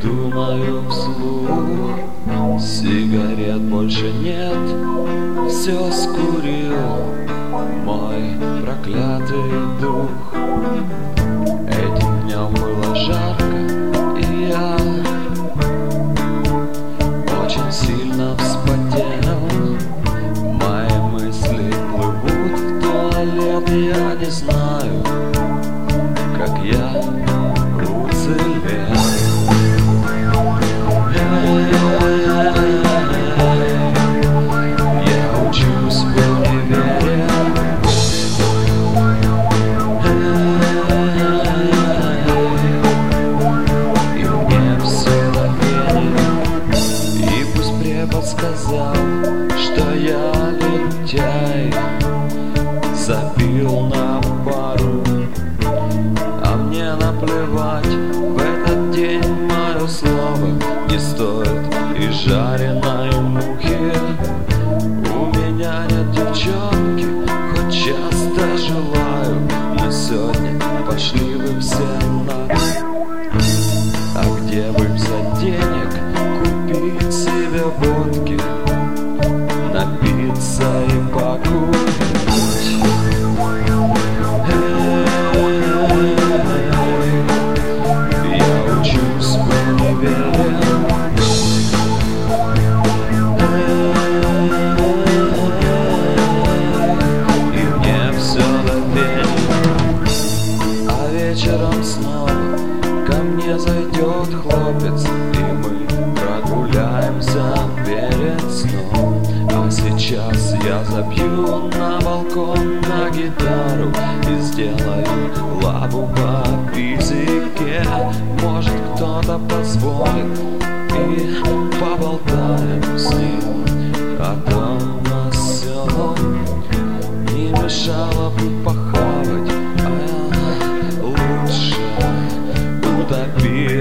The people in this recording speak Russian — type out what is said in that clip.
думаю вслух, сигарет больше нет, все скурил мой проклятый дух. Этим днем было жарко, и я очень сильно вспотел. Мои мысли плывут в туалет, я не знаю, как я уцелел. Я учусь в универе, и мне все на вере. И пусть препод сказал, что я лентяй, забил на пару, а мне наплевать. В этот день мое слово не стоит и жареной мухи. У меня нет девчонки, хоть часто желаю, но сегодня пошли вы все нахуй. А где бы взять денег, купить себе водки, напиться и покурить? Я учусь в универе, и мне все доверено. А вечером снова ко мне зайдет хлопец, и мы прогуляемся перед сном. А сейчас я забью на балкон на гитару и сделаю лабу по физике. Может, кто-то позволит, и поболтаем с ним о том, о сём. Не мешало бы похавать, а лучше утопить.